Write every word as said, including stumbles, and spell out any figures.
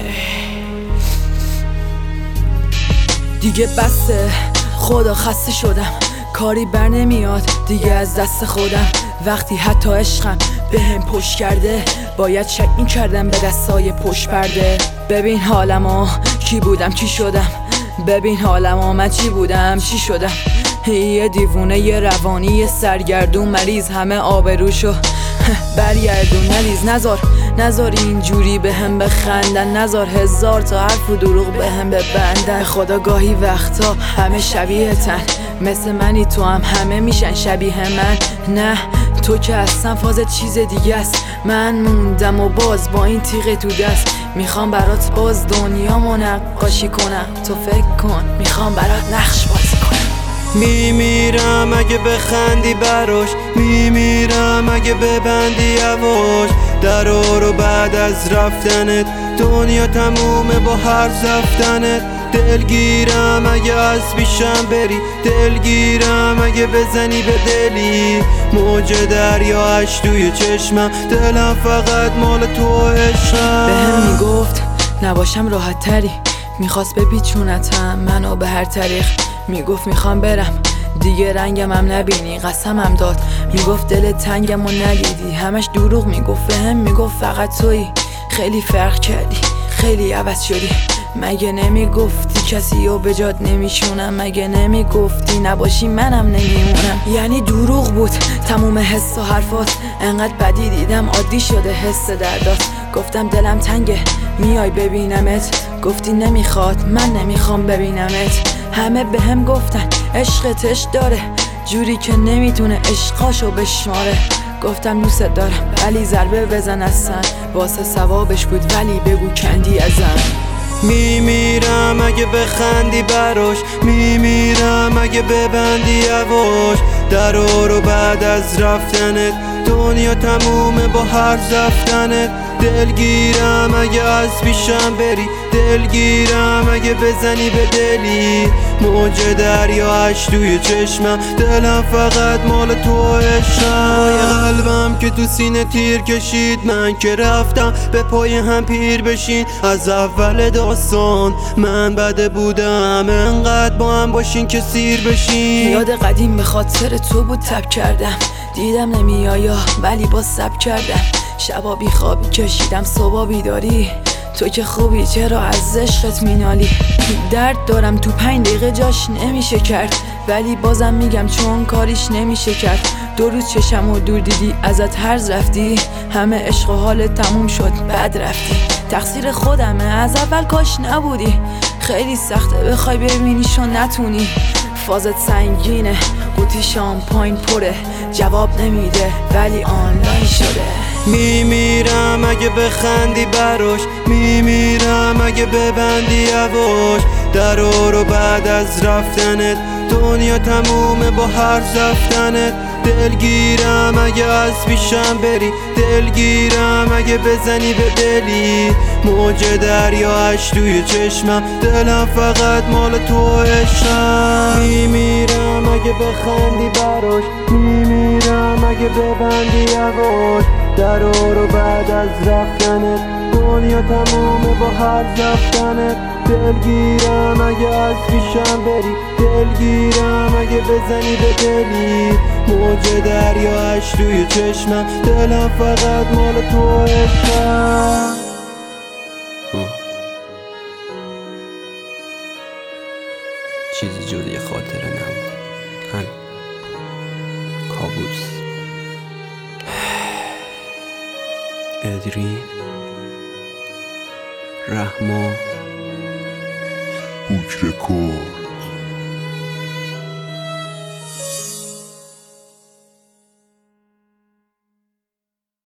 دیگه بسه، خدا خسته شدم، کاری بر نمیاد دیگه از دست خودم. وقتی حتی عشقم به هم پشت کرده، باید شک این کردم به دستای پشت پرده. ببین حالمو کی بودم چی شدم، ببین حالمو من چی بودم چی شدم. یه دیوونه یه روانی یه سرگردون مریض، همه آبروشو برگردون. نریز نزار نزار اینجوری به هم بخندن، نزار هزار تا حرف و دروغ به هم ببندن. خدا گاهی وقتا همه شبیه تن، مثل منی تو هم همه میشن شبیه من. نه تو که اصلا فازت چیز دیگه است، من موندم و باز با این تیغ تو دست. میخوام برات باز دنیامو نقاشی کنم، تو فکر کن میخوام برات نقش بازی کنم. میمیرم اگه بخندی براش، میمیرم اگه ببندی یواش درا رو بعد از رفتنت. دنیا تمومه با هر زفتنت. دلگیرم اگه از پیشم بری، دلگیرم اگه بزنی به دلی. موج دریاش توی چشمم، دلم فقط مال تو عشقم. به هم میگفت نباشم راحت تری، میخواست بپیچونتم منو به هر طریق. میگفت میخوام برم دیگه رنگم هم نبینی، قسمم داد میگفت دل تنگم و ندیدی. همش دروغ میگفت به هم میگفت فقط تویی. خیلی فرق کردی خیلی عوض شدی، مگه نمیگفتی کسی رو به جات نمیشونم، مگه نمیگفتی نباشی منم نمیمونم. یعنی دروغ بود تموم حس و حرفات، انقدر بدی دیدم عادی شده حس دردات. گفتم دلم تنگه میای ببینمت، گفتی نمیخواد من نمیخوام ببینمت. همه به هم گفتن عشقت عشق داره، جوری که نمیتونه عشقاشو بشماره. گفتم دوست دارم ولی ضربه بزن اصلا، واسه ثوابش بود ولی بگو کندی ازم. میمیرم اگه بخندی براش، میمیرم اگه ببندی یواش درا رو بعد از رفتنت. دنیا تمومه با هر زفتنت. دلگیرم اگه از پیشم بری، دلگیرم اگه بزنی به دلی. موج دریاش توی چشمم، دلم فقط مال تو عشقم. قلبم که تو سینه تیر کشید، من که رفتم به پای هم پیر بشین. از اول داستان من بده بودم، انقدر با هم باشین که سیر بشین. یاد قدیم به خاطر تو بود تب کردم، دیدم نمیایا ولی با سب کردم. شبا بی خوابی کشیدم صبح بیداری، تو که خوبی چرا از عشقت مینالی. درد دارم تو پنج دقیقه جاش نمیشه کرد، ولی بازم میگم چون کاریش نمیشه کرد. دو روز چشم و دور دیدی ازت هرز رفتی، همه عشق و حالت تموم شد بعد رفتی. تقصیر خودمه از اول کاش نبودی، خیلی سخته بخوای ببینیش و نتونی. فازت سنگینه قوطی شامپاین پره، جواب نمیده ولی آنلاین شده. میمیرم اگه بخندی براش، میمیرم اگه ببندی یواش درا رو بعد از رفتنت. دنیا تمومه با هر زفتنت. دلگیرم اگه از پیشم بری، دلگیرم اگه بزنی به دلی. موج دریاش توی چشمم، دلم فقط مال تو عشقم. میمیرم اگه بخندی براش، میمیرم اگه ببندی یواش درا رو بعد از رفتنت. دنیا تمومه با هر زفتنت. دلگیرم اگه از پیشم بری، دلگیرم اگه بزنی به دلی. موج دریاش توی چشمم، دلم فقط مال تو عشقم. چیزی جز یه خاطره نبود، هم کابوس. ادری، رحمان، هوک رکورد.